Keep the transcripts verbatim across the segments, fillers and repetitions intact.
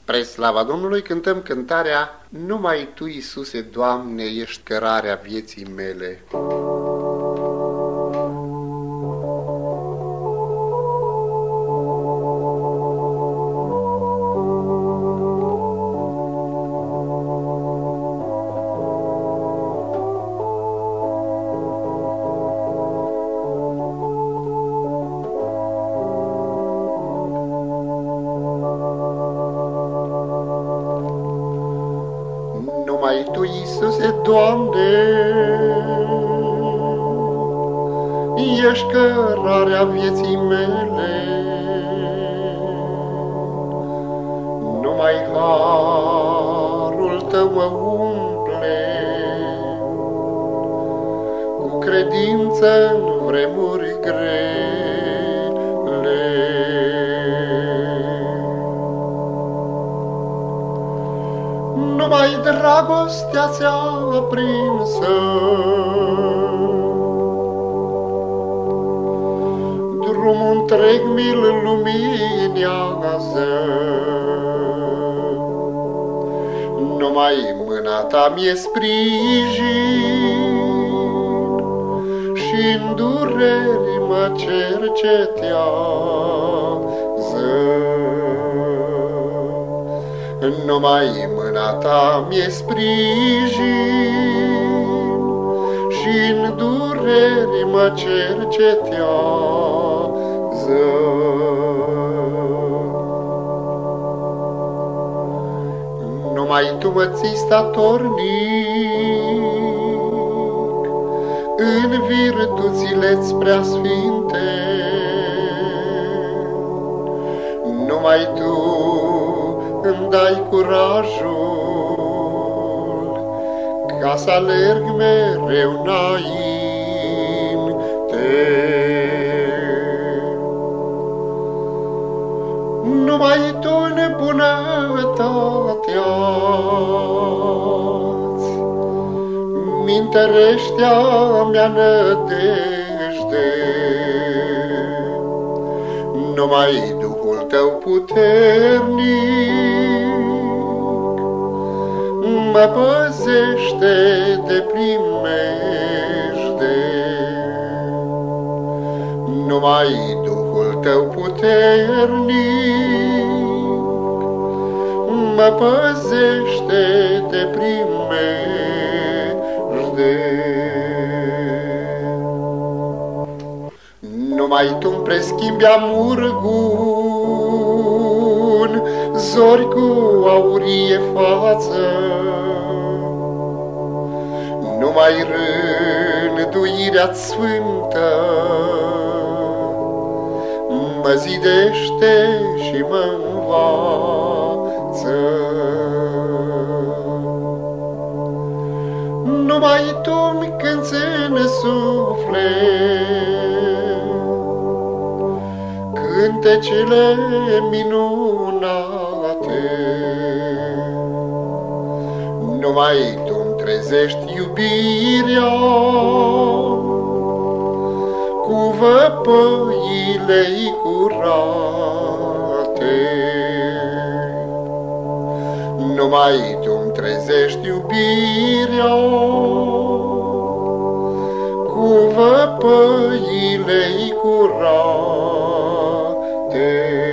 Spre slava Domnului cântăm cântarea Numai Tu, Iisuse, Doamne, ești cărarea vieții mele. Numai Tu, Iisuse, Doamne, ești cărarea vieții mele. Numai harul Tău mă umple cu credință în vremuri grele. Numai dragostea ți-a aprinsă drumul întreg mi-l luminează. Numai mâna Ta mi-e sprijin și-n dureri mă cercetează. Numai mâna Ta mi-e sprijin și-n dureri mă cercetează. Numai Tu mă ții statornic în virtuțile-ți preasfinte. Numai Tu îmi dai curajul ca să alerg mereu înainte. Numai Tu în bunătatea-ți mi-întărești-a mea nădejde. Numai Duhul Tău puternic mă păzește de primejde. Numai Duhul Tău puternic mă păzește de primejde. Numai Tu-mi preschimbi amurgun zori cu aurie față. Numai rânduirea-ți sfântă mă zidește și mă învață. Numai Tu-mi cânți în suflet cântecele minunate. Numai Tu-mi trezești iubirea cu văpăile-i curate. Numai Tu-mi trezești iubirea cu văpăile-i curate.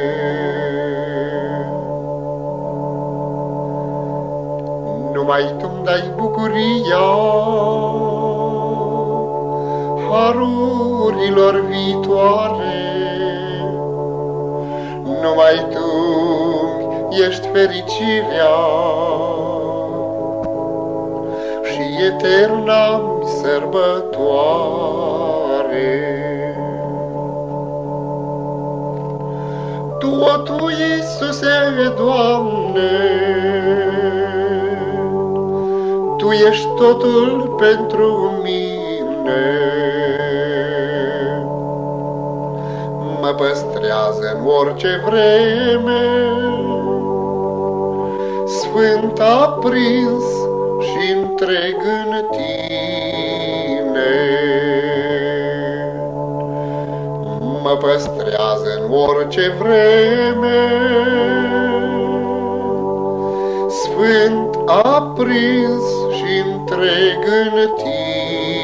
Numai Tu-mi dai bucuria harurilor viitoare. Numai Tu ești fericirea și eterna-mi sărbătoare. Tu, o Tu, Iisuse, Doamne, Tu ești totul pentru mine. Mă păstrează în orice vreme, sfânt aprins și întreg în Tine. Mă păstrează în orice vreme, sfânt aprins și întreg în tine.